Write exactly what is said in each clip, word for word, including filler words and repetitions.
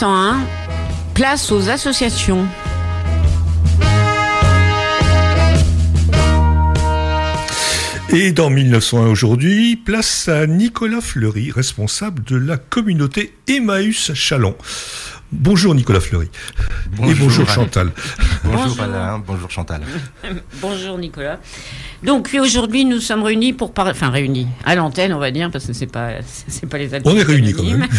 cent un, place aux associations. Et dans mille neuf cent un aujourd'hui, place à Nicolas Fleury, responsable de la communauté Emmaüs Châlons. Bonjour Nicolas Fleury. Bonjour, et bonjour Alain. Chantal. Bonjour, Bonjour Alain, bonjour Chantal. Bonjour Nicolas. Donc oui, aujourd'hui nous sommes réunis pour parler, enfin réunis à l'antenne on va dire parce que c'est pas c'est pas les On est réunis quand même.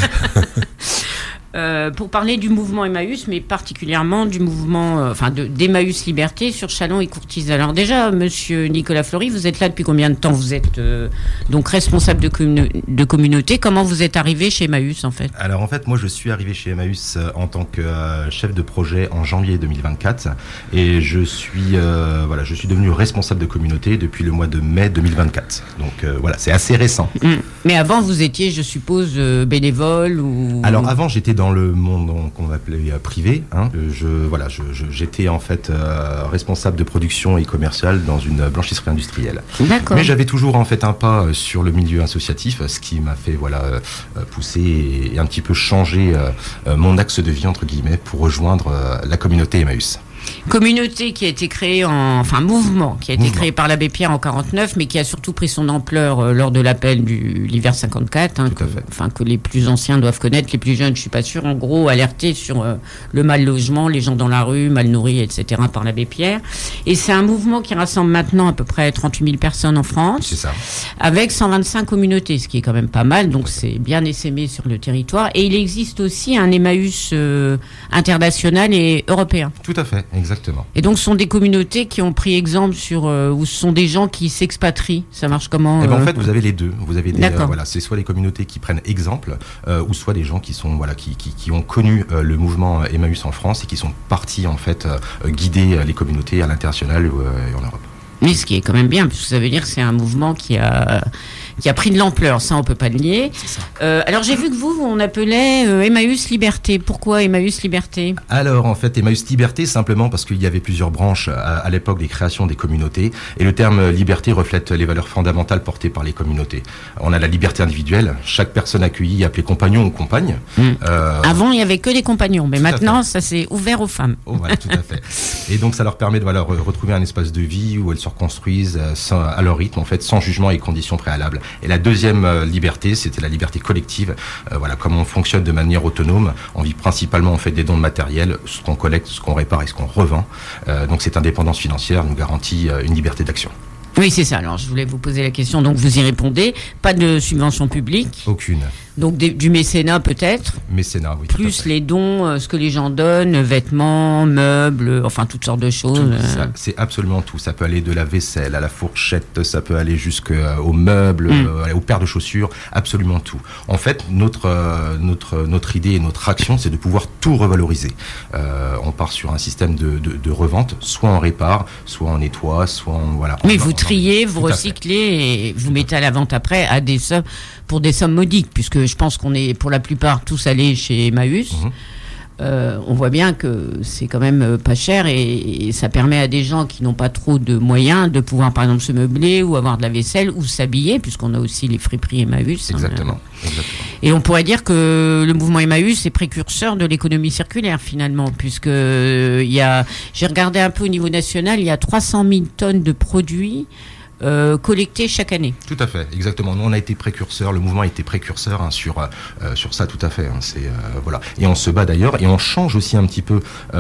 Euh, pour parler du mouvement Emmaüs, mais particulièrement du mouvement, euh, enfin de, d'Emmaüs Liberté sur Châlons et Courtises. Alors déjà, Monsieur Nicolas Fleury, vous êtes là depuis combien de temps? Vous êtes euh, donc responsable de, commun- de communauté. Comment vous êtes arrivé chez Emmaüs en fait? Alors en fait, moi je suis arrivé chez Emmaüs euh, en tant que euh, chef de projet en janvier deux mille vingt-quatre et je suis euh, voilà, je suis devenu responsable de communauté depuis le mois de mai deux mille vingt-quatre. Donc euh, voilà, c'est assez récent. Mmh. Mais avant, vous étiez, je suppose, euh, bénévole ou... Alors avant, j'étais dans le monde qu'on appelait euh, privé. Hein. Je, voilà, je, je, j'étais en fait euh, responsable de production et commercial dans une blanchisserie industrielle. D'accord. Mais j'avais toujours en fait un pas sur le milieu associatif, ce qui m'a fait voilà euh, pousser et, et un petit peu changer euh, mon axe de vie entre guillemets pour rejoindre euh, la communauté Emmaüs. Communauté qui a été créée en, enfin mouvement qui a été Mouvement. créé par l'abbé Pierre en quarante-neuf, mais qui a surtout pris son ampleur euh, lors de l'appel du l'hiver cinquante-quatre, hein, Tout à que, fait. enfin que les plus anciens doivent connaître, les plus jeunes, je suis pas sûre. En gros, alerter sur euh, le mal logement, les gens dans la rue, mal nourris, et cetera par l'abbé Pierre. Et c'est un mouvement qui rassemble maintenant à peu près trente-huit mille personnes en France, C'est ça. avec cent vingt-cinq communautés, ce qui est quand même pas mal. Donc c'est bien essaimé sur le territoire. Et il existe aussi un Emmaüs euh, international et européen. Tout à fait, exactement. Et donc, ce sont des communautés qui ont pris exemple sur, euh, ou ce sont des gens qui s'expatrient. Ça marche comment Eh ben, euh, en fait, vous avez les deux. Vous avez des, D'accord. euh, voilà, c'est soit les communautés qui prennent exemple, euh, ou soit des gens qui sont, voilà, qui, qui, qui ont connu euh, le mouvement Emmaüs en France et qui sont partis en fait euh, guider euh, les communautés à l'international euh, et en Europe. Mais ce qui est quand même bien, parce que ça veut dire que c'est un mouvement qui a, qui a pris de l'ampleur. Ça, on peut pas le nier. C'est ça. Euh, alors, j'ai vu que vous, on appelait euh, Emmaüs Liberté. Pourquoi Emmaüs Liberté? Alors en fait, Emmaüs Liberté, simplement parce qu'il y avait plusieurs branches à, à l'époque des créations des communautés, et le terme liberté reflète les valeurs fondamentales portées par les communautés. On a la liberté individuelle, chaque personne accueillie est appelée compagnon ou compagne. Mm. Euh, Avant, il y avait que des compagnons, mais Tout à maintenant, ça s'est ouvert aux femmes. Oh, voilà, tout à fait. Et donc, ça leur permet de voilà, re- retrouver un espace de vie où elles se reconstruisent euh, sans- à leur rythme, en fait, sans jugement et conditions préalables. Et la deuxième euh, liberté, c'était la liberté collective. Euh, voilà, comme on fonctionne de manière autonome, on vit principalement en fait des dons de matériel, ce qu'on collecte, ce qu'on répare et ce qu'on revend. Euh, donc, cette indépendance financière nous garantit euh, une liberté d'action. Oui, c'est ça. Alors, je voulais vous poser la question, donc vous y répondez. Pas de subvention publique, Aucune. donc des- du mécénat peut-être. Mécénat, oui. tout à Plus fait. les dons, euh, ce que les gens donnent, vêtements, meubles, euh, enfin toutes sortes de choses. Tout, euh. ça, c'est absolument tout. Ça peut aller de la vaisselle à la fourchette, ça peut aller jusqu'aux meubles, Mm. euh, aux paires de chaussures, absolument tout. En fait, notre euh, notre notre idée et notre action, c'est de pouvoir tout revaloriser. Euh, on part sur un système de, de, de revente, soit on répare, soit on nettoie, soit on voilà. Mais on- vous on- triez, vous Tout à fait. recyclez et vous mettez à la vente après à des sommes, pour des sommes modiques, puisque je pense qu'on est pour la plupart tous allés chez Emmaüs. Mhm. Euh, on voit bien que c'est quand même euh, pas cher et, et ça permet à des gens qui n'ont pas trop de moyens de pouvoir par exemple se meubler ou avoir de la vaisselle ou s'habiller, puisqu'on a aussi les friperies Emmaüs. Exactement. hein. Exactement. Et on pourrait dire que le mouvement Emmaüs est précurseur de l'économie circulaire finalement, puisque euh, il y a, j'ai regardé un peu au niveau national, il y a trois cent mille tonnes de produits euh, collectés chaque année. Tout à fait, exactement. Nous, on a été précurseurs, le mouvement a été précurseur hein, sur euh, sur ça, tout à fait. Hein, c'est euh, voilà, et on se bat d'ailleurs, et on change aussi un petit peu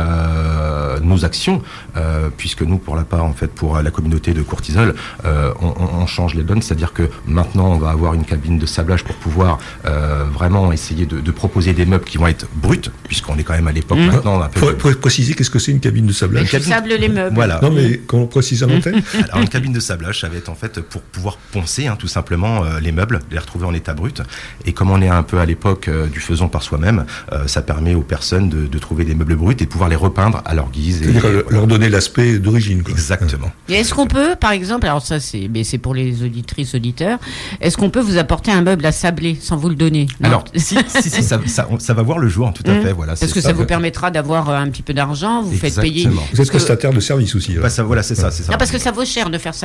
euh, nos actions, euh, puisque nous, pour la part en fait, pour la communauté de Courtiseul, euh, on, on, on change les donnes, c'est-à-dire que maintenant, on va avoir une cabine de sablage pour pouvoir euh, vraiment essayer de, de proposer des meubles qui vont être bruts, puisqu'on est quand même à l'époque Mmh. maintenant. On a un peu Faut, faut préciser qu'est-ce que c'est une cabine de sablage. Une cabine- Sable les meubles. Voilà. Non mais quand on précise à l'antenne. Alors une cabine de sablage, ça va être en fait pour pouvoir poncer hein, tout simplement euh, les meubles, les retrouver en état brut. Et comme on est un peu à l'époque euh, du faisons par soi-même, euh, ça permet aux personnes de, de trouver des meubles bruts et de pouvoir les repeindre à leur guise. Et, C'est-à-dire et leur- voilà. leur donner l'aspect d'origine. Quoi. Exactement. Et est-ce qu'on peut, par exemple, alors ça c'est, mais c'est pour les auditrices, auditeurs, est-ce qu'on peut vous apporter un meuble à sabler sans vous le donner? Non. Alors si, si, si ça, ça, ça va voir le jour, tout à Mmh. fait. Voilà, Parce c'est que ça, vous permettra d'avoir euh, un petit peu d'argent, vous faites payer. Exactement. Vous êtes Parce que- prestataire de service aussi. Bah, là. ça, voilà, c'est ça, c'est ça. Non, parce que ça vaut cher de faire sabler un meuble.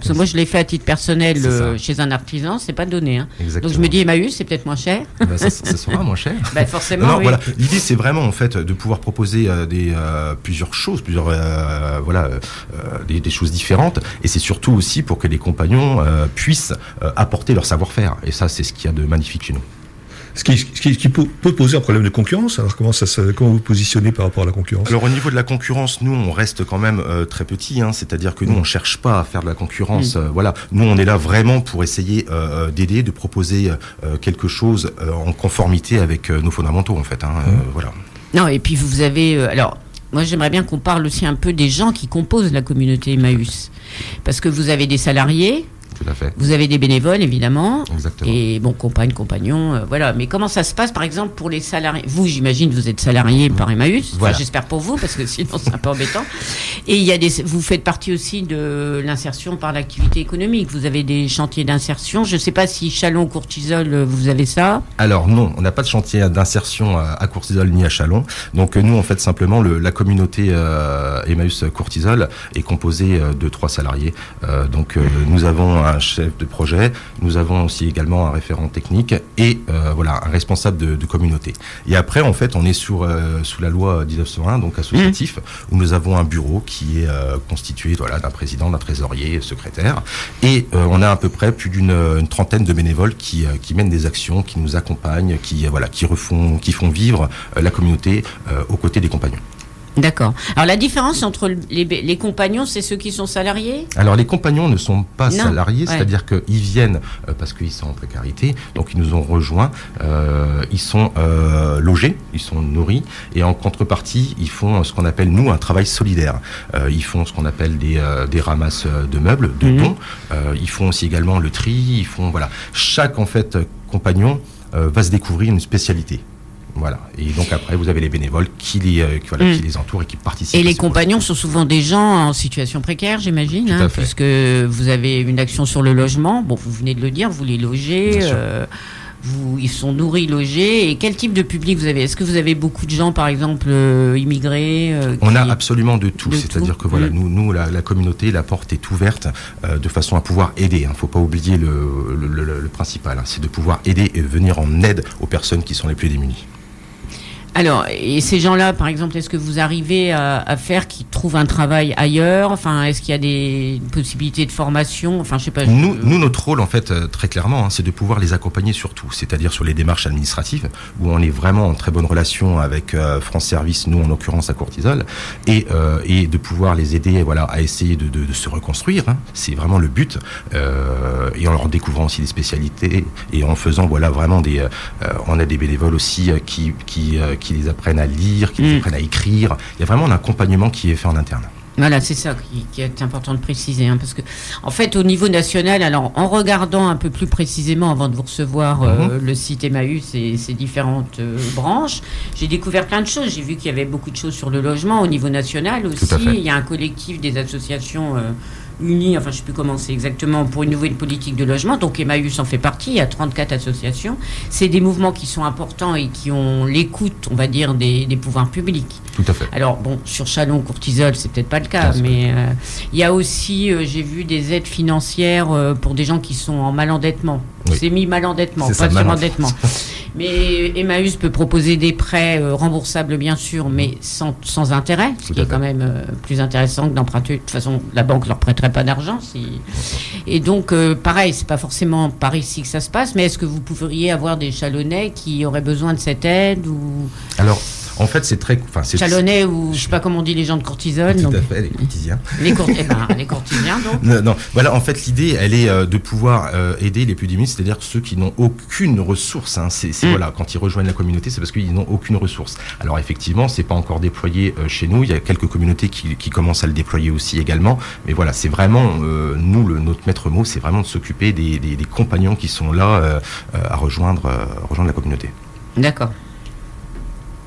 Parce que moi, je l'ai fait à titre personnel euh, chez un artisan, c'est pas donné. Hein. Donc je me dis Emmaüs, c'est peut-être moins cher. Ben, ça, ça sera moins cher. Ben, forcément. Non, non, oui. Voilà. L'idée, c'est vraiment en fait de pouvoir proposer euh, des euh, plusieurs choses, plusieurs euh, voilà, euh, des, des choses différentes. Et c'est surtout aussi pour que les compagnons euh, puissent euh, apporter leur savoir-faire. Et ça, c'est ce qu'il y a de magnifique chez nous. Ce qui, ce qui, ce qui peut poser un problème de concurrence. Alors comment ça, comment vous positionnez par rapport à la concurrence? Alors au niveau de la concurrence, nous on reste quand même euh, très petit, hein, c'est-à-dire que nous on cherche pas à faire de la concurrence. Mmh. Euh, voilà, nous on est là vraiment pour essayer euh, d'aider, de proposer euh, quelque chose euh, en conformité avec euh, nos fondamentaux en fait. Hein, mmh. euh, voilà. Non, et puis vous avez euh, alors. Moi, j'aimerais bien qu'on parle aussi un peu des gens qui composent la communauté Emmaüs. Parce que vous avez des salariés, Tout à fait. Vous avez des bénévoles, évidemment. Exactement. Et bon, compagnes, compagnons, euh, voilà. Mais comment ça se passe, par exemple, pour les salariés? Vous, j'imagine, vous êtes salarié par Emmaüs. Voilà. Enfin, j'espère pour vous, parce que sinon, c'est un peu embêtant. Et il y a des, vous faites partie aussi de l'insertion par l'activité économique. Vous avez des chantiers d'insertion. Je ne sais pas si Châlons, Courtisol, vous avez ça. Alors non, on n'a pas de chantier d'insertion à Courtisol ni à Châlons. Donc nous, en fait, simplement, le, la communauté euh, Emmaüs Courtisol est composée euh, de trois salariés. Euh, donc euh, nous avons un chef de projet, nous avons aussi également un référent technique et euh, voilà un responsable de, de communauté. Et après, en fait, on est sur euh, sous la loi dix-neuf cent un, donc associatif, mmh. où nous avons un bureau qui est euh, constitué voilà d'un président, d'un trésorier, secrétaire, et euh, on a à peu près plus d'une une trentaine de bénévoles qui euh, qui mènent des actions, qui nous accompagnent, qui euh, voilà qui refont, qui font vivre euh, la communauté euh, aux côtés des compagnons. D'accord. Alors la différence entre les, les compagnons, c'est ceux qui sont salariés ? Alors les compagnons ne sont pas non. salariés, ouais. c'est-à-dire qu'ils viennent euh, parce qu'ils sont en précarité, donc ils nous ont rejoints, euh, ils sont euh, logés, ils sont nourris, et en contrepartie, ils font ce qu'on appelle, nous, un travail solidaire. Euh, ils font ce qu'on appelle des, euh, des ramasses de meubles, de mmh. dons, euh, ils font aussi également le tri, ils font, voilà. Chaque, en fait, compagnon euh, va se découvrir une spécialité. Voilà. Et donc après, vous avez les bénévoles qui les, euh, qui, voilà, mmh. qui les entourent et qui participent. Et les compagnons sont souvent des gens en situation précaire, j'imagine, hein, puisque vous avez une action sur le logement. Bon, vous venez de le dire, vous les logez, euh, vous, ils sont nourris, logés. Et quel type de public vous avez ? Est-ce que vous avez beaucoup de gens, par exemple, euh, immigrés euh, On qui... a absolument de tout. De C'est-à-dire tout. que voilà, mmh. nous, nous la, la communauté, la porte est ouverte euh, de façon à pouvoir aider. Il hein. ne faut pas oublier le, le, le, le principal, hein, c'est de pouvoir aider et venir en aide aux personnes qui sont les plus démunies. Alors, et ces gens-là, par exemple, est-ce que vous arrivez à, à faire qu'ils trouvent un travail ailleurs ? Enfin, est-ce qu'il y a des possibilités de formation ? Enfin, je sais pas. Je... Nous, nous, notre rôle, en fait, euh, très clairement, hein, c'est de pouvoir les accompagner sur tout, c'est-à-dire sur les démarches administratives, où on est vraiment en très bonne relation avec euh, France Service, nous en l'occurrence à Courtisol, et, euh, et de pouvoir les aider, voilà, à essayer de, de, de se reconstruire. Hein, c'est vraiment le but, euh, et en leur découvrant aussi des spécialités et en faisant, voilà, vraiment des. Euh, on a des bénévoles aussi euh, qui, qui, euh, qui qui les apprennent à lire, qui mmh. les apprennent à écrire. Il y a vraiment un accompagnement qui est fait en interne. Voilà, c'est ça qui, qui est important de préciser, hein, parce que, en fait, au niveau national, alors en regardant un peu plus précisément avant de vous recevoir mmh. euh, le site Emmaüs et ses différentes euh, branches, j'ai découvert plein de choses. J'ai vu qu'il y avait beaucoup de choses sur le logement au niveau national aussi. Il y a un collectif des associations euh, unies, enfin je ne sais plus comment c'est exactement, pour une nouvelle politique de logement. Donc Emmaüs en fait partie. Il y a trente-quatre associations. C'est des mouvements qui sont importants et qui ont l'écoute, on va dire, des, des pouvoirs publics. Tout à fait. Alors bon, sur Châlons, Courtisol, c'est peut-être pas le cas, Bien mais euh, il y a aussi, euh, j'ai vu des aides financières euh, pour des gens qui sont en malendettement. Oui. C'est mis malendettement, pas surendettement. Mais Emmaüs peut proposer des prêts euh, remboursables, bien sûr, mais sans, sans intérêt, ce Tout qui est fait. Quand même euh, plus intéressant que d'emprunter. De toute façon, la banque leur prêterait pas d'argent. Si... Et donc, euh, pareil, c'est pas forcément par ici que ça se passe, mais est-ce que vous pourriez avoir des Chalonnais qui auraient besoin de cette aide ou... Alors, en fait, c'est très... Enfin, c'est... Chalonnais ou je sais pas comment on dit les gens de Courtisol. Tout donc... à fait, les courtisiens. Les, court... eh ben, les courtisiens, donc. Non, non, voilà, en fait, l'idée, elle est euh, de pouvoir euh, aider les plus démunis, c'est-à-dire ceux qui n'ont aucune ressource. Hein. C'est, c'est, mmh. voilà, quand ils rejoignent la communauté, c'est parce qu'ils n'ont aucune ressource. Alors, effectivement, c'est pas encore déployé euh, chez nous. Il y a quelques communautés qui, qui commencent à le déployer aussi également. Mais voilà, c'est vraiment, euh, nous, le, notre maître mot, c'est vraiment de s'occuper des, des, des compagnons qui sont là euh, à rejoindre, euh, rejoindre la communauté. D'accord.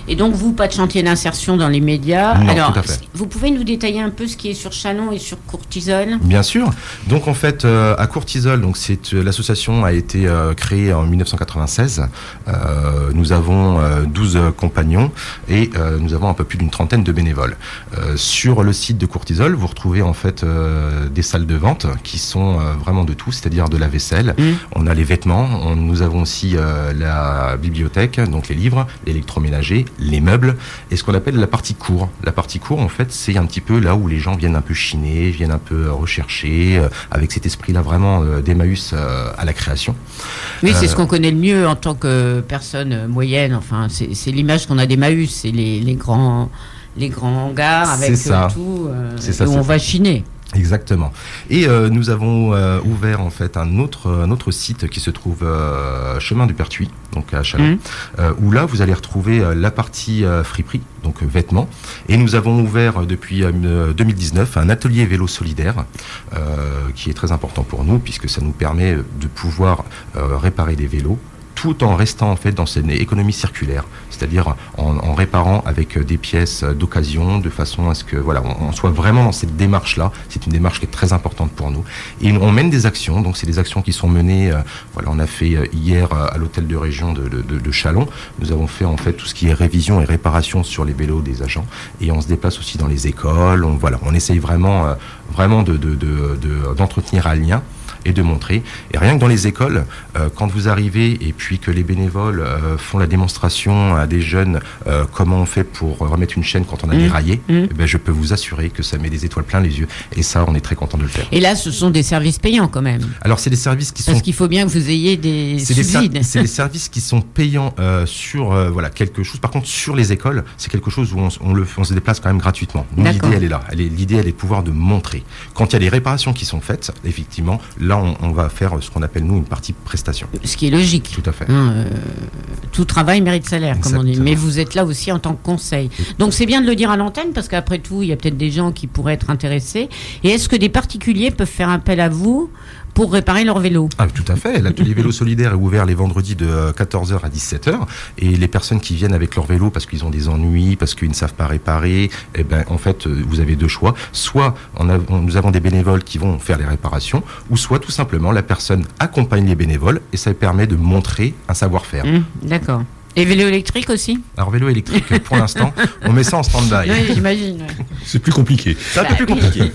Et donc, vous, pas de chantier d'insertion dans les médias. Non, Alors, tout à fait. vous pouvez nous détailler un peu ce qui est sur Châlons et sur Courtizolle ? Bien sûr. Donc en fait, euh, à Courtizolle, donc c'est euh, l'association a été euh, créée en mille neuf cent quatre-vingt-seize. Euh, nous avons euh, douze compagnons et euh, nous avons un peu plus d'une trentaine de bénévoles. Euh, sur le site de Courtizolle, vous retrouvez en fait euh, des salles de vente qui sont euh, vraiment de tout, c'est-à-dire de la vaisselle. Mmh. On a les vêtements. On, nous avons aussi euh, la bibliothèque, donc les livres, l'électroménager, les meubles et ce qu'on appelle la partie cour. La partie cour, en fait, c'est un petit peu là où les gens viennent un peu chiner, viennent un peu rechercher, euh, avec cet esprit-là vraiment euh, d'Emmaüs euh, à la création. Oui, c'est euh, ce qu'on connaît le mieux en tant que personne moyenne. Enfin, c'est, c'est l'image qu'on a d'Emmaüs, c'est les, les grands, les grands hangars avec euh, tout, euh, c'est ça, où c'est on va chiner. Exactement. Et euh, nous avons euh, ouvert en fait un autre un autre site qui se trouve euh, chemin du Pertuis, donc à Châlons, mmh. euh, où là vous allez retrouver euh, la partie euh, friperie, donc euh, vêtements. Et nous avons ouvert euh, depuis euh, deux mille dix-neuf un atelier vélo solidaire euh, qui est très important pour nous puisque ça nous permet de pouvoir euh, réparer des vélos, tout en restant en fait dans cette économie circulaire, c'est-à-dire en, en réparant avec des pièces d'occasion, de façon à ce que voilà, on, on soit vraiment dans cette démarche-là. C'est une démarche qui est très importante pour nous. Et on mène des actions, donc c'est des actions qui sont menées. Euh, voilà, on a fait euh, hier euh, à l'hôtel de région de, de, de, de Châlons. Nous avons fait en fait tout ce qui est révision et réparation sur les vélos des agents, et on se déplace aussi dans les écoles. On voilà, on essaye vraiment, euh, vraiment de, de, de, de, d'entretenir un lien et de montrer. Et rien que dans les écoles, euh, quand vous arrivez et puis que les bénévoles euh, font la démonstration à des jeunes euh, comment on fait pour remettre une chaîne quand on a mmh. déraillé, mmh. eh ben, je peux vous assurer que ça met des étoiles plein les yeux. Et ça, on est très content de le faire. Et là, ce sont des services payants quand même. Alors, c'est des services qui Parce sont... Parce qu'il faut bien que vous ayez des c'est subsides. Des ser... c'est des services qui sont payants euh, sur euh, voilà, quelque chose. Par contre, sur les écoles, c'est quelque chose où on, on, le, on se déplace quand même gratuitement. Nous, l'idée, elle est là. Elle est, l'idée, elle est de pouvoir de montrer. Quand il y a des réparations qui sont faites, effectivement, là, on, on va faire ce qu'on appelle, nous, une partie prestation. Ce qui est logique. Tout à fait. Hein, euh, tout travail mérite salaire, Exactement. Comme on dit. Mais vous êtes là aussi en tant que conseil. Donc, c'est bien de le dire à l'antenne, parce qu'après tout, il y a peut-être des gens qui pourraient être intéressés. Et est-ce que des particuliers peuvent faire appel à vous pour réparer leur vélo? Ah, tout à fait. L'atelier vélo solidaire est ouvert les vendredis de quatorze heures à dix-sept heures. Et les personnes qui viennent avec leur vélo parce qu'ils ont des ennuis, parce qu'ils ne savent pas réparer, eh ben, en fait, vous avez deux choix. Soit on a, on, nous avons des bénévoles qui vont faire les réparations, ou soit tout simplement la personne accompagne les bénévoles et ça permet de montrer un savoir-faire. Mmh, d'accord. Et vélo électrique aussi? Alors vélo électrique, pour l'instant, on met ça en stand-by. Oui, j'imagine. Ouais. C'est plus compliqué. C'est un peu plus compliqué.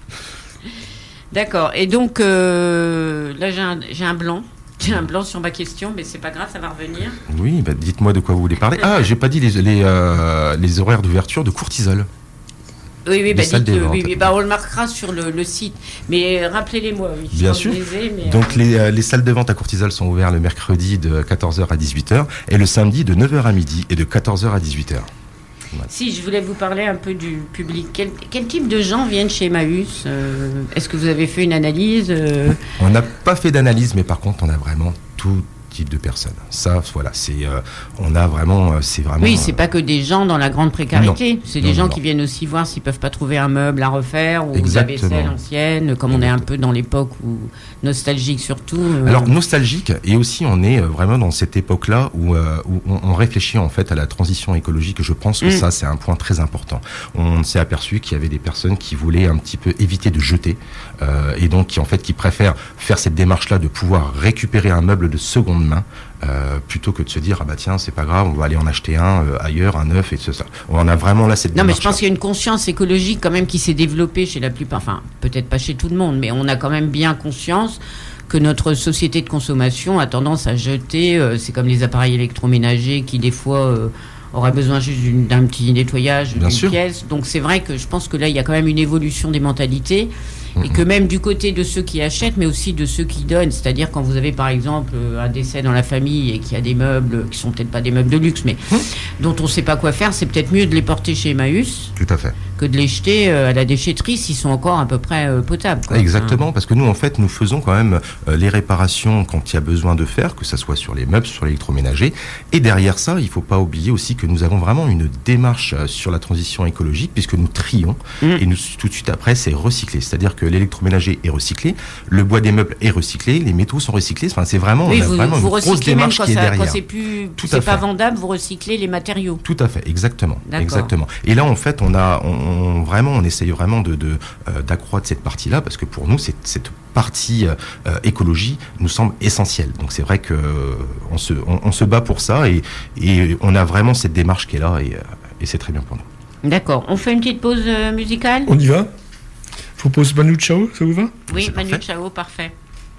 D'accord. Et donc, euh, là, j'ai un, j'ai un blanc. J'ai un blanc sur ma question, mais c'est pas grave, ça va revenir. Oui, bah, dites-moi de quoi vous voulez parler. Ah, j'ai pas dit les, les, euh, les horaires d'ouverture de Courtizolle. Oui, oui, bah, dites, euh, oui, oui bah, on le marquera sur le, le site. Mais euh, rappelez-les-moi, oui. Bien sûr. Ai, mais, Donc, euh... les, euh, les salles de vente à Courtizolle sont ouvertes le mercredi de quatorze heures à dix-huit heures et le samedi de neuf heures à midi et de quatorze heures à dix-huit heures. Voilà. Si, je voulais vous parler un peu du public. Quel, quel type de gens viennent chez Emmaüs? euh, Est-ce que vous avez fait une analyse? euh... On n'a pas fait d'analyse, mais par contre, on a vraiment tout type de personnes. Ça, voilà, c'est, euh, on a vraiment, c'est vraiment. Oui, c'est euh... pas que des gens dans la grande précarité. Non. C'est des non, gens non. qui viennent aussi voir s'ils peuvent pas trouver un meuble à refaire ou Exactement. la vaisselle ancienne, comme on est un peu dans l'époque où nostalgique surtout. Euh... Alors nostalgique, et aussi on est vraiment dans cette époque-là où, euh, où on, on réfléchit en fait à la transition écologique. Je pense que mmh. ça, c'est un point très important. On s'est aperçu qu'il y avait des personnes qui voulaient un petit peu éviter de jeter, euh, et donc qui en fait qui préfèrent faire cette démarche-là de pouvoir récupérer un meuble de seconde main. Euh, plutôt que de se dire ah bah tiens c'est pas grave, on va aller en acheter un euh, ailleurs, un neuf et tout ça. On a vraiment là cette non mais je pense qu'il y a une conscience écologique quand même qui s'est développée chez la plupart, enfin peut-être pas chez tout le monde, mais on a quand même bien conscience que notre société de consommation a tendance à jeter, euh, c'est comme les appareils électroménagers qui des fois euh, auraient besoin juste d'une, d'un petit nettoyage bien d'une sûr. pièce. Donc c'est vrai que je pense que là il y a quand même une évolution des mentalités. Et que même du côté de ceux qui achètent, mais aussi de ceux qui donnent, c'est-à-dire quand vous avez par exemple un décès dans la famille et qu'il y a des meubles qui sont peut-être pas des meubles de luxe, mais mmh. dont on ne sait pas quoi faire, c'est peut-être mieux de les porter chez Emmaüs. Tout à fait. que de les jeter à la déchetterie s'ils sont encore à peu près potables, quoi. Exactement, parce que nous, en fait, nous faisons quand même euh, les réparations quand il y a besoin de faire, que ce soit sur les meubles, sur l'électroménager. Et derrière ça, il ne faut pas oublier aussi que nous avons vraiment une démarche sur la transition écologique, puisque nous trions, mmh. et nous, tout de suite après, c'est recyclé. C'est-à-dire que l'électroménager est recyclé, le bois des meubles est recyclé, les métaux sont recyclés. Enfin, c'est vraiment, oui, on a vous, vraiment vous une grosse démarche qui est ça, derrière. Quand c'est plus, tout c'est pas vendable, vous recyclez les matériaux. Tout à fait, exactement, D'accord. exactement. Et là, en fait, on a, on, on vraiment, on essaye vraiment de, de euh, d'accroître cette partie-là, parce que pour nous, c'est, cette partie euh, écologie nous semble essentielle. Donc c'est vrai que euh, on se, on, on se bat pour ça, et, et on a vraiment cette démarche qui est là, et, euh, et c'est très bien pour nous. D'accord. On fait une petite pause euh, musicale. On y va. Je propose Manu Chao, ça vous va? Oui, c'est Manu parfait. Chao, parfait.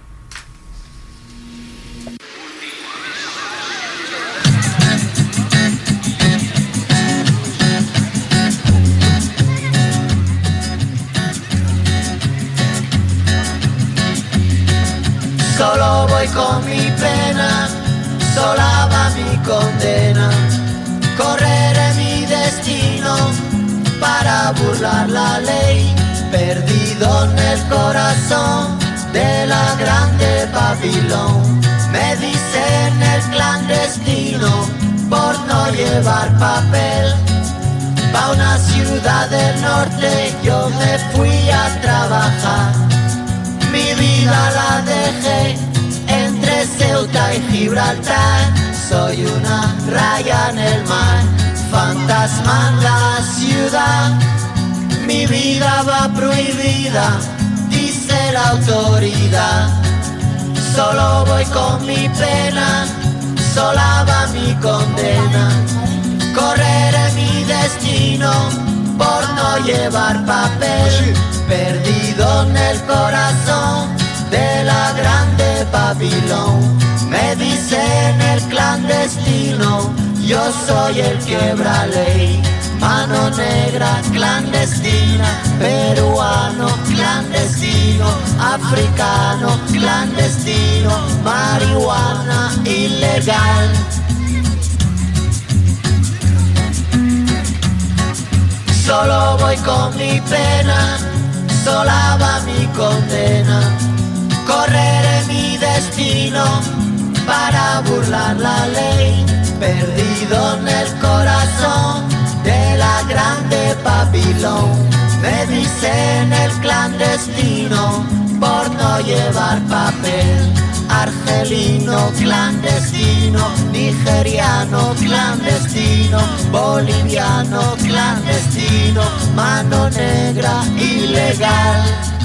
Solo voy con mi pena, sola va mi condena. Correré mi destino para burlar la ley, perdido en el corazón de la grande Babilón. Me dicen el clandestino por no llevar papel. Pa' una ciudad del norte yo me fui a trabajar. Mi vida la dejé entre Ceuta y Gibraltar. Soy una raya en el mar, fantasma en la ciudad. Mi vida va prohibida, dice la autoridad. Solo voy con mi pena, sola va mi condena. Correré mi destino por no llevar papel, perdido en el corazón de la grande Babilón. Me dicen el clandestino, yo soy el quebra ley. Mano negra clandestina, peruano clandestino, africano clandestino, marihuana ilegal. Solo voy con mi pena, sola va mi condena. Correré mi destino para burlar la ley, perdido en el corazón de la grande Babilón. Me dicen el clandestino por no llevar papel. Argelino clandestino, nigeriano clandestino, boliviano clandestino, mano negra ilegal.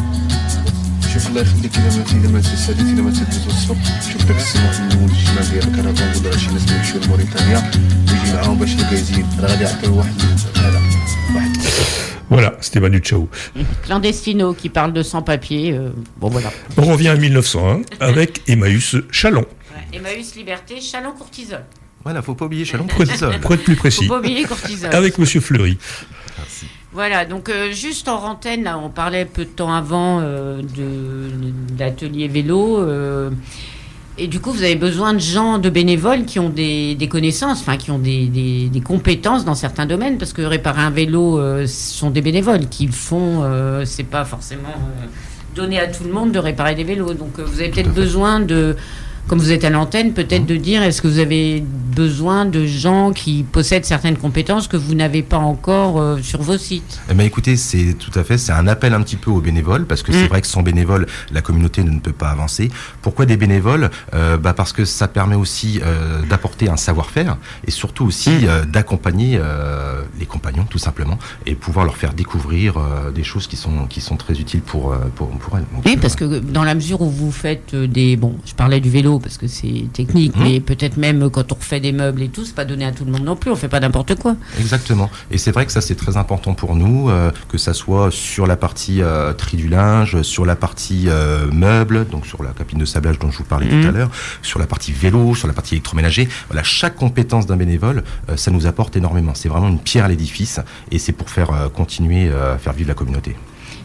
شوف الله يخليك الا ما الا ما تساليت الا ما تدوز الصبح شوف داك السماح الاول الشمال ديال الكرفان ولا شي ناس يمشيو لموريتانيا ويجي معاهم باش الكايزين راه غادي يعطيو واحد هذا واحد. Voilà, c'était Manu Chao. Clandestino qui parle de sans-papiers. Euh, bon voilà. On revient à mille neuf cent un avec Emmaüs Chalon. Ouais, Emmaüs Liberté, Chalon Courtisol. Voilà, faut pas oublier Chalon Pour être, Courtisol. pour être plus précis. Faut pas oublier Courtisol. Avec Monsieur Fleury. Merci. Voilà, donc euh, juste en antenne, là, on parlait peu de temps avant euh, de, de l'atelier vélo. Euh, et du coup, vous avez besoin de gens, de bénévoles qui ont des, des connaissances, enfin qui ont des, des, des compétences dans certains domaines, parce que réparer un vélo, euh, ce sont des bénévoles qui le font. Euh, c'est pas forcément euh, donné à tout le monde de réparer des vélos. Donc, euh, vous avez peut-être besoin de, comme vous êtes à l'antenne, peut-être de dire, est-ce que vous avez besoin de gens qui possèdent certaines compétences que vous n'avez pas encore euh, sur vos sites? Eh ben, écoutez, c'est tout à fait, c'est un appel un petit peu aux bénévoles, parce que mmh. c'est vrai que sans bénévoles, la communauté ne peut pas avancer. Pourquoi des bénévoles? euh, bah Parce que ça permet aussi euh, d'apporter un savoir-faire, et surtout aussi mmh. euh, d'accompagner euh, les compagnons, tout simplement, et pouvoir leur faire découvrir euh, des choses qui sont, qui sont très utiles pour, pour, pour elles. Donc, oui, euh, parce que dans la mesure où vous faites des... Bon, je parlais du vélo, parce que c'est technique, mmh. mais peut-être même quand on refait des meubles et tout, c'est pas donné à tout le monde non plus, on fait pas n'importe quoi. Exactement, et c'est vrai que ça c'est très important pour nous, euh, que ça soit sur la partie euh, tri du linge, sur la partie euh, meubles, donc sur la cabine de sablage dont je vous parlais mmh. tout à l'heure, sur la partie vélo, sur la partie électroménager. Voilà, chaque compétence d'un bénévole, euh, ça nous apporte énormément. C'est vraiment une pierre à l'édifice, et c'est pour faire euh, continuer euh, à faire vivre la communauté.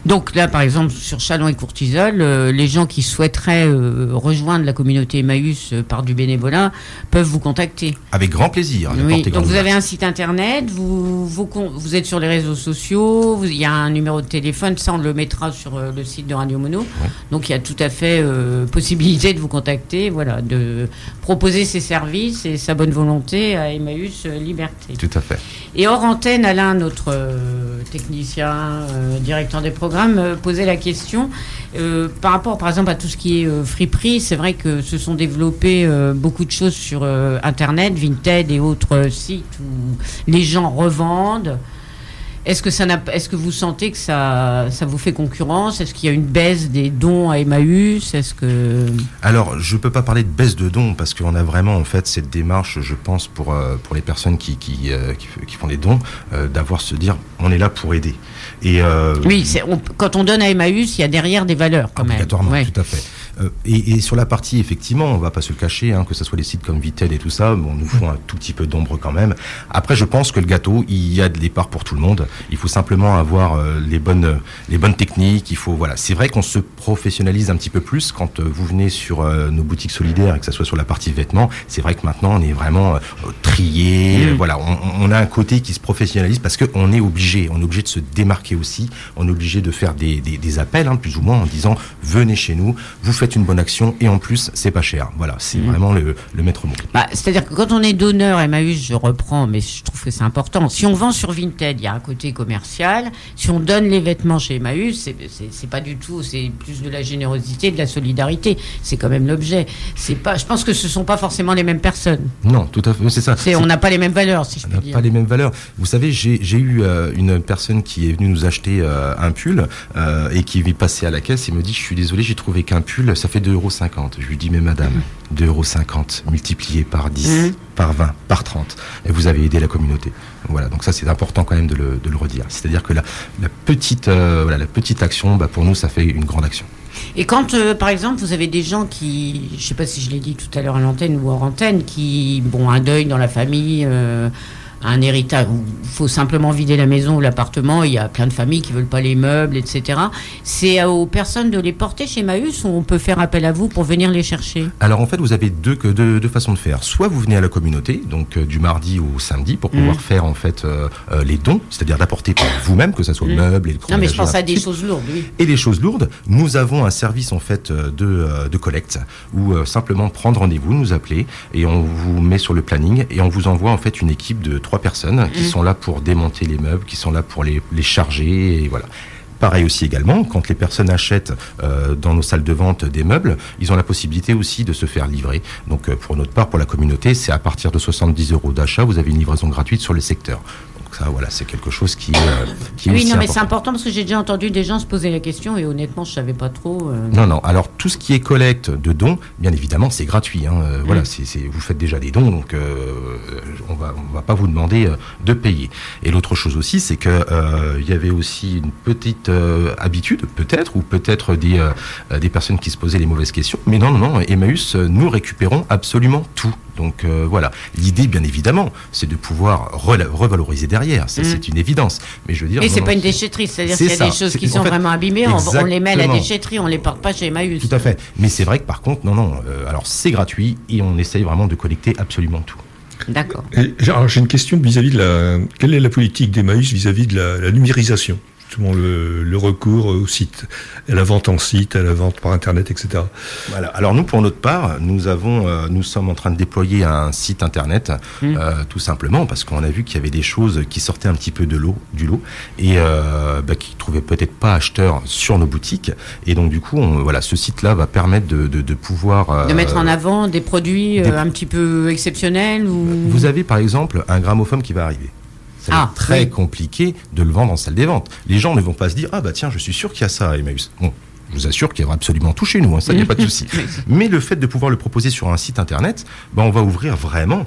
Donc là, par exemple, sur Châlons et Courtizols, euh, les gens qui souhaiteraient euh, rejoindre la communauté Emmaüs euh, par du bénévolat peuvent vous contacter. Avec grand plaisir. Oui. Donc vous avez un site internet, vous, vous, vous êtes sur les réseaux sociaux, il y a un numéro de téléphone, ça on le mettra sur euh, le site de Radio Mono. Ouais. Donc il y a tout à fait euh, possibilité de vous contacter, voilà, de proposer ses services et sa bonne volonté à Emmaüs euh, Liberté. Tout à fait. Et hors antenne, Alain, notre euh, technicien, euh, directeur des programmes, euh, posait la question euh, par rapport, par exemple, à tout ce qui est euh, friperie. C'est vrai que se sont développées euh, beaucoup de choses sur euh, Internet, Vinted et autres euh, sites où les gens revendent. Est-ce que, ça n'a, est-ce que vous sentez que ça, ça vous fait concurrence ? Est-ce qu'il y a une baisse des dons à Emmaüs ? Est-ce que... Alors, je ne peux pas parler de baisse de dons parce qu'on a vraiment en fait cette démarche, je pense, pour, euh, pour les personnes qui, qui, euh, qui, qui font des dons, euh, d'avoir se dire on est là pour aider. Et, euh, oui, c'est, on, quand on donne à Emmaüs, il y a derrière des valeurs quand obligatoirement, même. Obligatoirement, ouais. Tout à fait. Euh, et, et sur la partie, effectivement, on ne va pas se le cacher, hein, que ce soit les sites comme Vinted et tout ça, bon, nous font un tout petit peu d'ombre quand même. Après, je pense que le gâteau, il y a des parts pour tout le monde. Il faut simplement avoir euh, les bonnes les bonnes techniques. Il faut voilà. C'est vrai qu'on se professionnalise un petit peu plus quand euh, vous venez sur euh, nos boutiques solidaires et que ça soit sur la partie vêtements. C'est vrai que maintenant on est vraiment euh, trié. Mmh. Euh, voilà, on, on a un côté qui se professionnalise parce que on est obligé. On est obligé de se démarquer aussi. On est obligé de faire des des, des appels, hein, plus ou moins en disant venez chez nous, vous faites une bonne action et en plus c'est pas cher. Voilà, c'est mmh. vraiment le, le maître mot. Bah, c'est-à-dire que quand on est donneur Emmaüs, je reprends, mais je trouve que c'est important. Si on vend sur Vinted, il y a un côté commercial. Si on donne les vêtements chez Emmaüs, c'est, c'est, c'est pas du tout, c'est plus de la générosité, de la solidarité. C'est quand même l'objet. C'est pas, je pense que ce sont pas forcément les mêmes personnes. Non, tout à fait, c'est ça. C'est, c'est, on n'a pas les mêmes valeurs, si je puis dire. On n'a pas les mêmes valeurs. Vous savez, j'ai, j'ai eu euh, une personne qui est venue nous acheter euh, un pull euh, et qui est passée à la caisse et me dit, je suis désolé, j'ai trouvé qu'un pull, ça fait deux euros cinquante. Je lui dis, mais madame, mmh. deux euros cinquante multiplié par dix, mmh. par vingt, par trente, et vous avez aidé la communauté. Voilà, donc ça c'est important quand même de le, de le redire. C'est-à-dire que la, la, petite, euh, voilà, la petite action, bah, pour nous, ça fait une grande action. Et quand, euh, par exemple, vous avez des gens qui, je ne sais pas si je l'ai dit tout à l'heure à l'antenne ou hors antenne, qui, bon, un deuil dans la famille, euh, un héritage, il faut simplement vider la maison ou l'appartement, il y a plein de familles qui ne veulent pas les meubles, et cetera. C'est aux personnes de les porter chez Emmaüs ou on peut faire appel à vous pour venir les chercher ? Alors en fait, vous avez deux, deux, deux façons de faire. Soit vous venez à la communauté, donc euh, du mardi au samedi, pour pouvoir mmh. faire en fait euh, euh, les dons, c'est-à-dire d'apporter par vous-même, que ce soit mmh. meubles et le Non mais je pense à des choses lourdes, oui. Et les choses lourdes, nous avons un service en fait de, de collecte, où euh, simplement prendre rendez-vous, nous appeler, et on vous met sur le planning, et on vous envoie en fait une équipe de trois personnes qui mmh. sont là pour démonter les meubles, qui sont là pour les, les charger, et voilà. Pareil aussi également, quand les personnes achètent euh, dans nos salles de vente des meubles, ils ont la possibilité aussi de se faire livrer. Donc euh, pour notre part, pour la communauté, c'est à partir de soixante-dix euros d'achat, vous avez une livraison gratuite sur le secteur. Donc ça, voilà, c'est quelque chose qui, euh, qui est oui, aussi non, mais important. c'est important parce que j'ai déjà entendu des gens se poser la question et honnêtement, je savais pas trop. Euh... Non, non. Alors tout ce qui est collecte de dons, bien évidemment, c'est gratuit. Hein. Euh, mmh. Voilà, c'est, c'est, vous faites déjà des dons, donc euh, on va, on va pas vous demander euh, de payer. Et l'autre chose aussi, c'est que euh, il y avait aussi une petite euh, habitude, peut-être, ou peut-être des euh, des personnes qui se posaient les mauvaises questions. Mais non, non, non. Emmaüs, nous récupérons absolument tout. Donc euh, voilà, l'idée bien évidemment, c'est de pouvoir re- revaloriser derrière, ça, mmh. c'est une évidence. Mais je veux dire, et non, c'est non, pas une c'est, déchetterie, c'est-à-dire c'est qu'il y a ça. des choses c'est, qui sont en fait, vraiment abîmées, on, on les met à la déchetterie, on les porte pas chez Emmaüs. Tout à fait. Mais c'est vrai que par contre, non, non. Euh, alors c'est gratuit et on essaye vraiment de collecter absolument tout. D'accord. Et, alors, j'ai une question vis-à-vis de la. Quelle est la politique d'Emmaüs vis-à-vis de la, la numérisation ? Justement, le, le recours au site, à la vente en site, à la vente par Internet, et cetera. Voilà. Alors nous, pour notre part, nous avons, euh, nous sommes en train de déployer un site Internet, mmh. euh, tout simplement parce qu'on a vu qu'il y avait des choses qui sortaient un petit peu de l'eau, du lot, et euh, bah, qui trouvaient peut-être pas acheteurs sur nos boutiques. Et donc du coup, on, voilà, ce site-là va permettre de, de, de pouvoir euh, de mettre en avant des produits des... Euh, un petit peu exceptionnels ou. Vous avez par exemple un gramophone qui va arriver. Ça va ah, être très oui. compliqué de le vendre en salle des ventes. Les gens ne vont pas se dire « Ah bah tiens, je suis sûr qu'il y a ça à Emmaüs ». Bon, je vous assure qu'il y aura absolument tout chez nous, hein, ça, il n'y a pas de souci. Mais le fait de pouvoir le proposer sur un site internet, bah, on va ouvrir vraiment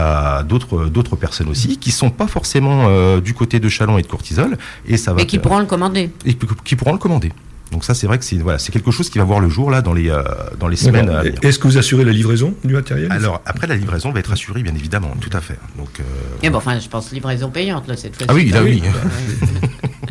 à d'autres, d'autres personnes aussi, qui ne sont pas forcément euh, du côté de Châlons et de Courtizols. Et ça va et qui faire... pourront le commander. Et qui pourront le commander. Donc ça, c'est vrai que c'est, voilà, c'est quelque chose qui va voir le jour là dans les, euh, dans les semaines à venir. Est-ce que vous assurez la livraison du matériel ? Alors, après, la livraison va être assurée, bien évidemment, tout à fait. Donc, euh... Et bon, enfin, je pense livraison payante, là, cette fois-ci. Ah oui, là, oui.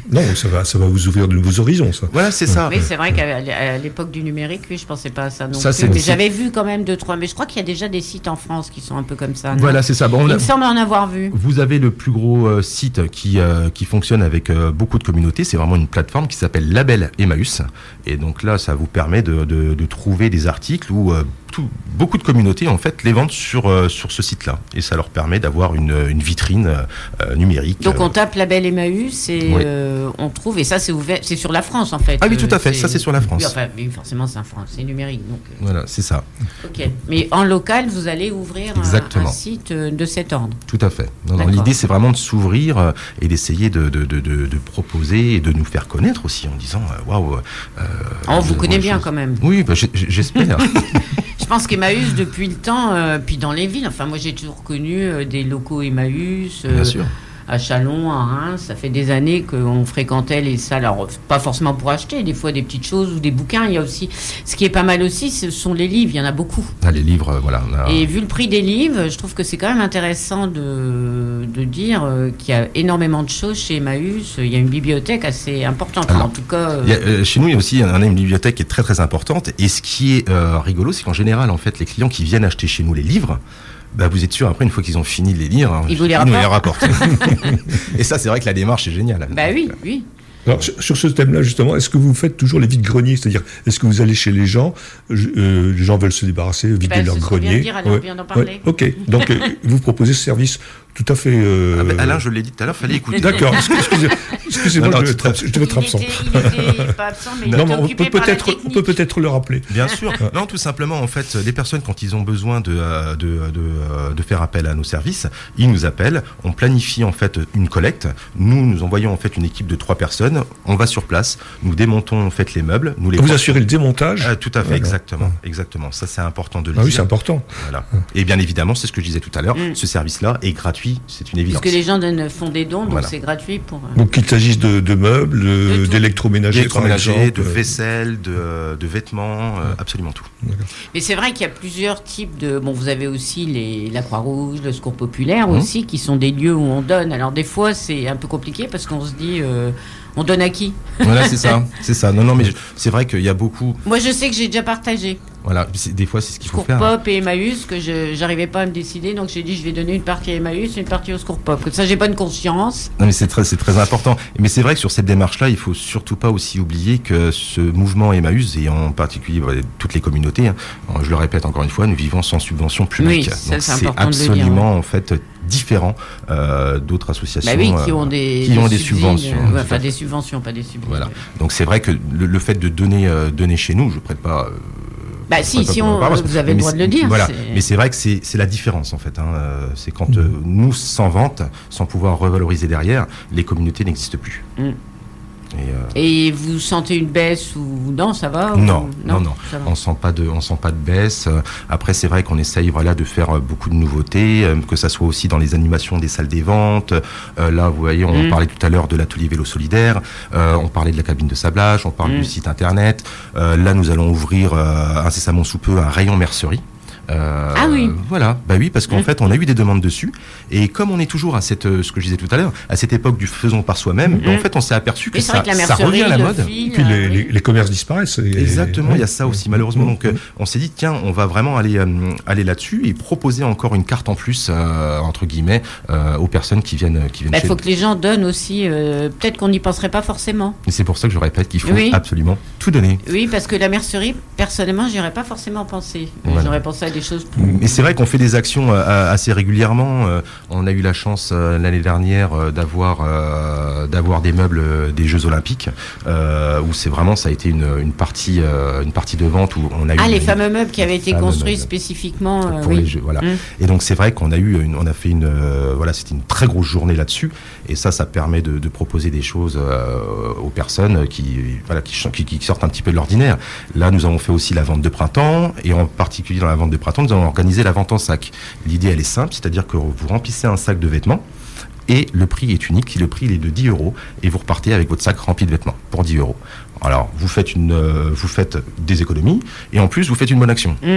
Non, ça va, ça va vous ouvrir de nouveaux horizons, ça. Voilà, c'est ça. Oui, c'est vrai qu'à l'époque du numérique, oui, je pensais pas à ça non Ça, plus. c'est- Mais c'est- j'avais vu quand même deux, trois. Mais je crois qu'il y a déjà des sites en France qui sont un peu comme ça. non Voilà, c'est ça. Bon, on Il a- me semble en avoir vu. Vous avez le plus gros euh, site qui, euh, qui fonctionne avec euh, beaucoup de communautés. C'est vraiment une plateforme qui s'appelle Label Emmaüs. Et donc là, ça vous permet de, de, de trouver des articles où euh, tout, beaucoup de communautés en fait les vendent sur, euh, sur ce site-là. Et ça leur permet d'avoir une, une vitrine euh, numérique. Donc euh. on tape Label Emmaüs et Oui. euh, on trouve, et ça c'est ouvert, c'est sur la France en fait. Ah oui, tout à Euh, fait, ça, c'est sur la France. Oui, enfin, oui, forcément c'est en France, c'est numérique. Donc, euh, Voilà, c'est ça. ok. Mais en local, vous allez ouvrir un, Exactement. un site euh, de cet ordre. Tout à fait. Non, non, D'accord. l'idée, c'est vraiment de s'ouvrir euh, et d'essayer de, de, de, de, de proposer et de nous faire connaître aussi en disant euh, waouh. euh, On nous vous avons connaît des bien choses. quand même. Oui, bah, j'ai- j'espère. Je pense qu'Emmaüs, depuis le temps, euh, puis dans les villes, enfin moi j'ai toujours connu euh, des locaux Emmaüs. euh, Bien sûr. À Châlons, à Reims, ça fait des années qu'on fréquentait les salles. Alors, pas forcément pour acheter, des fois des petites choses ou des bouquins. Il y a aussi, ce qui est pas mal aussi, ce sont les livres. Il y en a beaucoup. Ah, les livres, euh, voilà. on a- Et vu le prix des livres, je trouve que c'est quand même intéressant de, de dire euh, qu'il y a énormément de choses chez Emmaüs. Il y a une bibliothèque assez importante. Enfin, Alors, en tout cas, euh, Il y a, euh, chez nous, il y a aussi on a une bibliothèque qui est très très importante. Et ce qui est euh, rigolo, c'est qu'en général, en fait, les clients qui viennent acheter chez nous les livres, bah, vous êtes sûr, après, une fois qu'ils ont fini de les lire, hein, Ils vous les nous les rapportent. rapportent. Et ça, c'est vrai que la démarche est géniale. bah oui, oui. Alors, sur sur ce thème-là, justement, est-ce que vous faites toujours les vides-greniers? C'est-à-dire, est-ce que vous allez chez les gens, je- euh, les gens veulent se débarrasser, vider ben, leur c'est ce qu'on vient de grenier. dire, alors on vient d'en parler. Ok, donc euh, vous proposez ce service tout à fait... euh, Ah, bah, Alain, je l'ai dit tout à l'heure, fallait écouter. D'accord, excusez- excusez-moi, Non, non, je devais tout à être abs- je devais être Il absent. était, il était pas absent, mais il Non, était mais on occupé peut par la peut-être, on technique. peut peut-être le rappeler. Bien sûr. Non, tout simplement, en fait, les personnes, quand ils ont besoin de, euh, de, de, euh, de faire appel à nos services, ils nous appellent, on planifie en fait une collecte. Nous, nous envoyons en fait une équipe de trois personnes. On va sur place, nous démontons en fait les meubles, nous les Vous portons. assurez le démontage. Ah, tout à fait, D'accord. exactement, exactement. Ça, c'est important de le Ah oui, dire. c'est important. Voilà. Et bien évidemment, c'est ce que je disais tout à l'heure. Mm. Ce service-là est gratuit, c'est une évidence. Puisque les gens donnent, font des dons, donc Voilà. c'est gratuit pour. euh, Donc qu'il s'agisse de, de meubles, de- De tout. d'électroménager, par D'électroménager, exemple. de euh, vaisselle, de, de vêtements, euh, absolument tout. Mais c'est vrai qu'il y a plusieurs types de. Bon, vous avez aussi les, la Croix-Rouge, le Secours Populaire Mmh. aussi, qui sont des lieux où on donne. Alors des fois, c'est un peu compliqué parce qu'on se dit, euh, on donne à qui? Voilà, c'est ça, c'est ça. Non, non, mais je- c'est vrai qu'il y a beaucoup. Moi, je sais que j'ai déjà partagé Voilà, c'est- des fois, c'est ce qu'il faut Secours faire. Pop et Emmaüs, que je j'arrivais pas à me décider, donc j'ai dit je vais donner une partie à Emmaüs et une partie au Secours Pop. Comme ça, j'ai bonne conscience. Non, mais c'est très, c'est très important. Mais c'est vrai que sur cette démarche-là, il faut surtout pas aussi oublier que ce mouvement Emmaüs, et en particulier voilà, toutes les communautés, hein, je le répète encore une fois, nous vivons sans subvention publique. Oui, ça, Donc c'est c'est important de le dire, absolument en fait différent euh, d'autres associations. Bah oui, qui euh, ont des, qui ont des subsides, subventions. euh, tout à enfin, fait. des subventions, pas des subventions. Voilà. Donc c'est vrai que le, le fait de donner, euh, donner chez nous, je prête pas. euh, Bah je si, prête pas si pour ma on, paroisse, vous avez mais le droit c'est- de le dire. Voilà. c'est- Mais c'est vrai que c'est c'est la différence en fait. Hein. Euh, C'est quand euh, nous, sans vente, sans pouvoir revaloriser derrière, les communautés n'existent plus. Mm. Et, euh, Et vous sentez une baisse ou non, ça va Non, ou- non, non. ça va. On sent pas de, on sent pas de baisse. Euh, Après, c'est vrai qu'on essaye, voilà, de faire euh, beaucoup de nouveautés, euh, que ça soit aussi dans les animations des salles des ventes. Euh, là, vous voyez, on Mm. parlait tout à l'heure de l'atelier vélo solidaire. Euh, on parlait de la cabine de sablage. On parle Mm. du site internet. Euh, là, nous allons ouvrir euh, incessamment sous peu un rayon mercerie. Euh, Ah oui. Voilà, bah oui, parce qu'en Mm. fait, on a eu des demandes dessus, et comme on est toujours à cette, euh, ce que je disais tout à l'heure, à cette époque du faisons par soi-même, Mm. bah, en fait, on s'est aperçu que Oui, c'est ça, vrai que la ça mercerie, revient à la le mode. fil, Et puis euh, les, oui. les- les commerces disparaissent. et- Exactement, ouais. il y a ça aussi malheureusement. Donc euh, on s'est dit tiens, on va vraiment aller euh, aller là-dessus et proposer encore une carte en plus euh, entre guillemets euh, aux personnes qui viennent qui viennent Il chez faut nous. que les gens donnent aussi. euh, Peut-être qu'on n'y penserait pas forcément. Et c'est pour ça que je répète qu'il faut Oui. absolument tout donner. Oui, parce que la mercerie, personnellement, j'y aurais pas forcément pensé. Voilà. J'aurais pensé à des choses plus. Mais c'est vrai qu'on fait des actions euh, assez régulièrement. Euh, on a eu la chance euh, l'année dernière euh, d'avoir euh, d'avoir des meubles euh, des Jeux Olympiques euh, où c'est vraiment ça a été une, une partie euh, une partie de vente où on a eu Ah, les une- fameux meubles qui avaient été fameux construits meubles. spécifiquement. euh, pour oui. les jeux, voilà. Mm. Et donc c'est vrai qu'on a eu, une, on a fait une, euh, voilà, c'était une très grosse journée là-dessus. Et ça, ça permet de, de proposer des choses euh, aux personnes qui, voilà, qui, ch- qui, qui sortent un petit peu de l'ordinaire. Là, nous avons fait aussi la vente de printemps, et en particulier dans la vente de printemps, nous avons organisé la vente en sac. L'idée, elle est simple, c'est-à-dire que vous remplissez un sac de vêtements. Et le prix est unique, le prix il est de dix euros, et vous repartez avec votre sac rempli de vêtements pour dix euros. Alors, vous faites, une, euh, vous faites des économies, et en plus, vous faites une bonne action. Mm.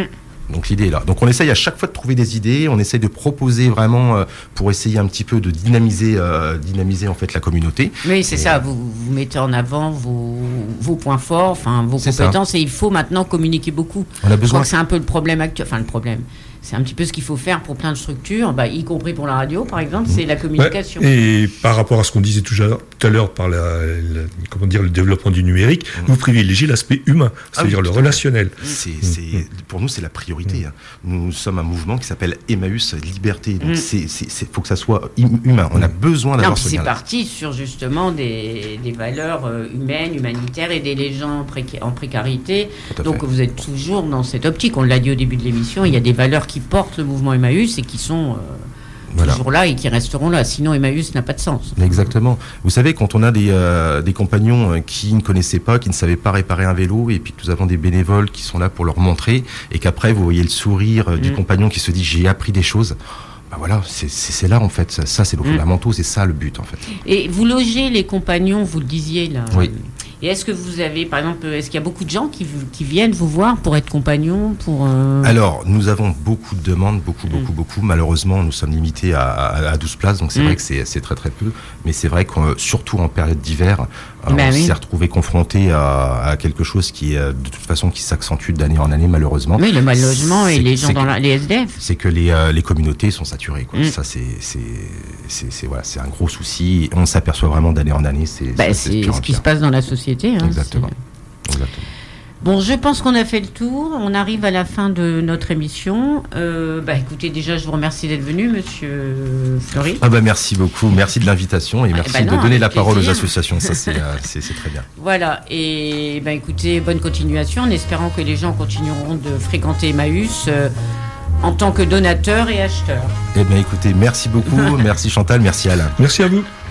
Donc l'idée est là. Donc on essaye à chaque fois de trouver des idées, on essaye de proposer vraiment euh, pour essayer un petit peu de dynamiser, euh, dynamiser en fait la communauté. Oui, c'est et, ça. Vous, vous mettez en avant vos, vos points forts, enfin vos compétences, ça. Et il faut maintenant communiquer beaucoup. On a besoin. Je crois que c'est un peu le problème actuel. Enfin le problème. C'est un petit peu ce qu'il faut faire pour plein de structures, bah, y compris pour la radio, par exemple, c'est la communication. Ouais, et par rapport à ce qu'on disait tout à l'heure par la, la, comment dire, le développement du numérique, mmh. vous privilégiez l'aspect humain, c'est-à-dire ah oui, le relationnel. C'est, c'est, mmh. Pour nous, c'est la priorité. Mmh. Hein. Nous sommes un mouvement qui s'appelle Emmaüs Liberté. Donc, il mmh. faut que ça soit humain. On a besoin d'avoir ce lien. C'est parti sur justement des, des valeurs humaines, humanitaires, aider les gens en, préca- en précarité. Donc, fait. Vous êtes toujours dans cette optique. On l'a dit au début de l'émission, il y a des valeurs qui portent le mouvement Emmaüs et qui sont euh, voilà. toujours là et qui resteront là. Sinon, Emmaüs n'a pas de sens. Exactement. Vous savez, quand on a des, euh, des compagnons qui ne connaissaient pas, qui ne savaient pas réparer un vélo, et puis que nous avons des bénévoles qui sont là pour leur montrer, et qu'après, vous voyez le sourire mmh. du compagnon qui se dit « j'ai appris des choses », ben voilà, c'est, c'est, c'est là en fait. Ça, ça c'est le mmh. fondamentaux, c'est ça le but en fait. Et vous logez les compagnons, vous le disiez là. Oui. Et est-ce que vous avez, par exemple, est-ce qu'il y a beaucoup de gens qui, qui viennent vous voir pour être compagnons pour euh... Alors, nous avons beaucoup de demandes, beaucoup, beaucoup, mmh. beaucoup. Malheureusement, nous sommes limités à, à, à douze places, donc c'est mmh. vrai que c'est, c'est très, très peu. Mais c'est vrai que, surtout en période d'hiver, bah on oui. s'est retrouvé confronté à, à quelque chose qui, de toute façon, qui s'accentue d'année en année, malheureusement. Oui, le mal logement et les gens c'est dans que, la, les S D F. C'est que les, euh, les communautés sont saturées, quoi. Mmh. Ça, c'est, c'est, c'est, c'est, voilà, c'est un gros souci. On s'aperçoit vraiment d'année en année. C'est, bah, c'est, c'est, c'est ce qui se passe dans la société. Hein, Exactement. C'est... Exactement. Bon, je pense qu'on a fait le tour. On arrive à la fin de notre émission. Euh, bah, écoutez, déjà, je vous remercie d'être venu, Monsieur Fleury. Ah bah merci beaucoup, merci de l'invitation et merci ah bah non, de donner la plaisir. Parole aux associations. Ça, c'est, euh, c'est, c'est très bien. Voilà. Et bah, écoutez, bonne continuation, en espérant que les gens continueront de fréquenter Emmaüs euh, en tant que donateurs et acheteurs. Eh bien, écoutez, merci beaucoup, merci Chantal, merci Alain. Merci à vous.